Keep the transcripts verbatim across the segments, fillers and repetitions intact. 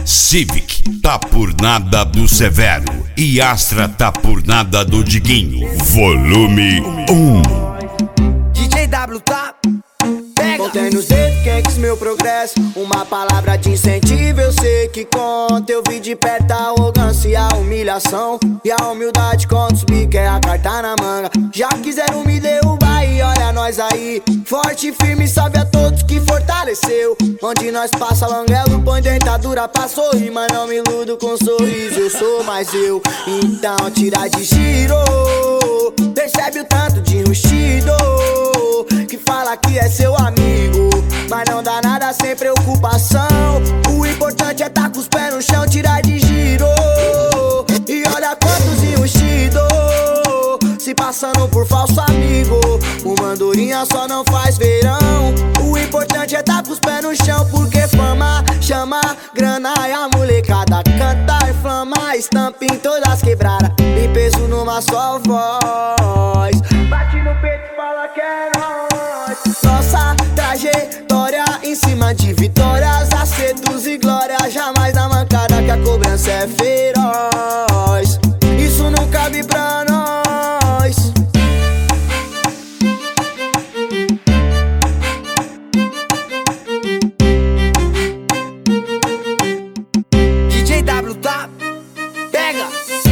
Civic tá por nada do Severo e Astra tá por nada do Diguinho. Volume um. D J W tá. Contém nos dedos quem quis meu progresso. Uma palavra de incentivo eu sei que conta. Eu vi de perto a arrogância e a humilhação, e a humildade quando subir que é a carta na manga. Já quiseram me derrubar e olha nós aí, forte e firme, sabe a todos que fortaleceu. Onde nós passa languelo, põe dentadura pra sorrir, mas não me iludo com sorriso, eu sou mais eu. Então tira de giro, percebe o tanto de enrustido que fala que é seu amigo, mas não dá nada sem preocupação. O importante é tá com os pés no chão, tirar de giro. E olha quantos enrustidos se passando por falso amigo. Uma andorinha só não faz verão. O importante é tá com os pés no chão, porque fama chama grana e a molecada canta e flama, estampa em todas as quebradas, e peso numa só voz. Bate no peito e fala que é nóis. Nossa trajetória em cima de vitórias, acertos e glórias, jamais na mancada que a cobrança é feroz. Isso não cabe pra nós. D J W tá. Pega!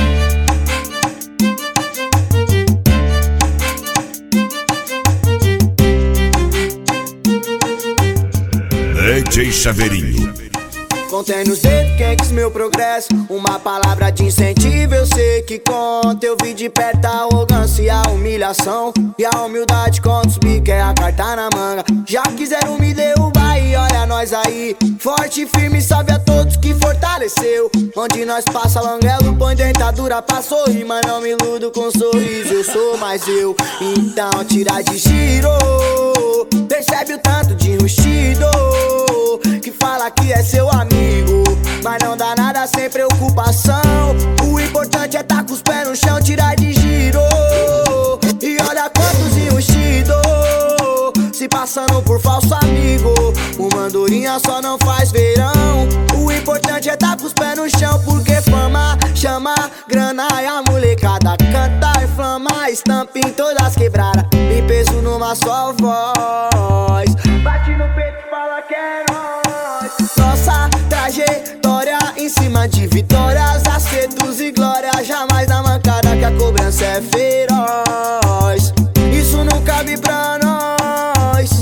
D J Chaveirinho. Contém nos dedos quem quis meu progresso. Uma palavra de incentivo eu sei que conta. Eu vi de perto a arrogância e a humilhação, e a humildade quando subir que é a carta na manga. Já quiseram me derrubar e olha nós aí, forte e firme, sabe a todos que fortaleceu. Onde nós passa languelo, põe dentadura pra sorrir, mas não me iludo com sorriso, eu sou mais eu. Então tira de giro, percebe o tanto de enrustido que fala que é seu amigo, mas não dá nada sem preocupação. O importante é tá com os pés no chão, tirar de giro. E olha quantos enrustidos se passando por falso amigo. Uma andorinha só não faz verão. O importante é tá com os pés no chão, porque fama chama grana e a molecada canta e flama, estampa em todas as quebradas, e peso numa só voz. Bate no peito e fala que é nóis. Nossa trajetória em cima de vitórias, acertos e glórias, jamais na mancada que a cobrança é feroz. Isso não cabe pra nós.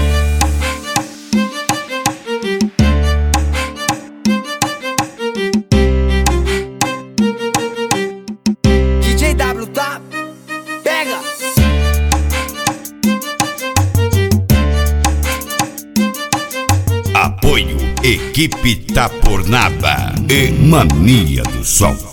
D J W tá. Pega! Apoio Equipe Tá Por Nada e Mania do Som.